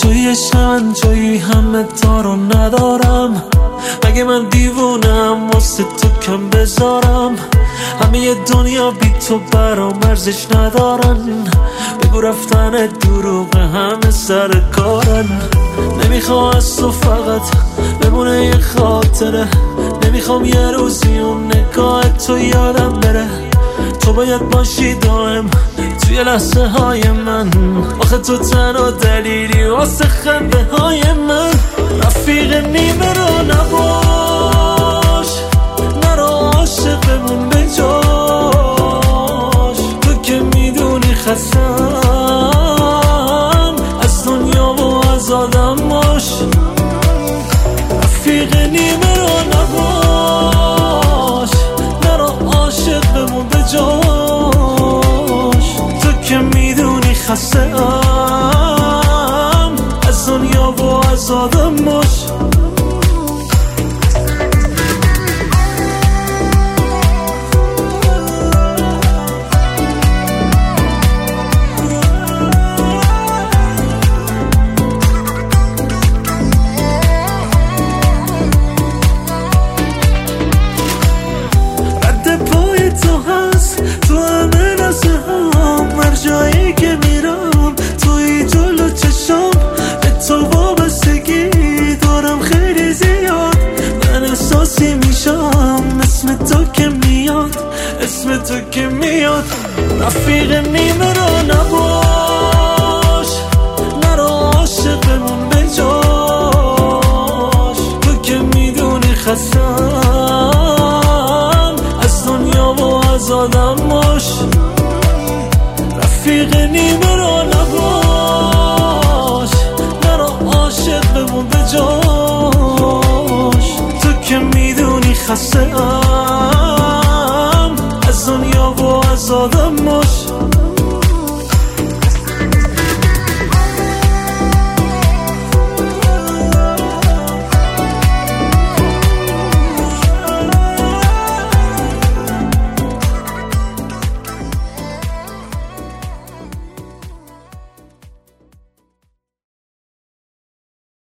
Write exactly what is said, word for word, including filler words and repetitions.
توی شمن جایی همه تا رو ندارم. اگه من دیوونم واسه تو کم بذارم. همه دنیا بی تو برام ارزش ندارن. بگو رفتن دروغ همه سر کارن. نمیخوام از تو فقط بمونه یه خاطره. نمیخوام یه روزی اون نگاه تو یادم بره. تو باید باشی دائم توی لحظه های من. آخه تو تنها دلیلی واسه خنده های من. رفیق نیمه رو نباش، نرو عاشق بمون به جاش. تو که میدونی خستم از دنیا و از آدم باش. رفیق نیمه رو نباش، نرو عاشق بمون به جاش. تو که میدونی خستم از دنیا و از آدم باش. جایی که میرم توی جلو چشم به تو وابستگی دارم خیلی زیاد. من احساسی میشم اسم تو که میاد، اسم تو که میاد. رفیق نیمه رو نباش، نرو عاشق بمون به جاش. تو که میدونی خستم از دنیا و از آدم باش. رفیق نیمه رو نباش، نرو عاشق بمون به جاش. تو که میدونی خسته ام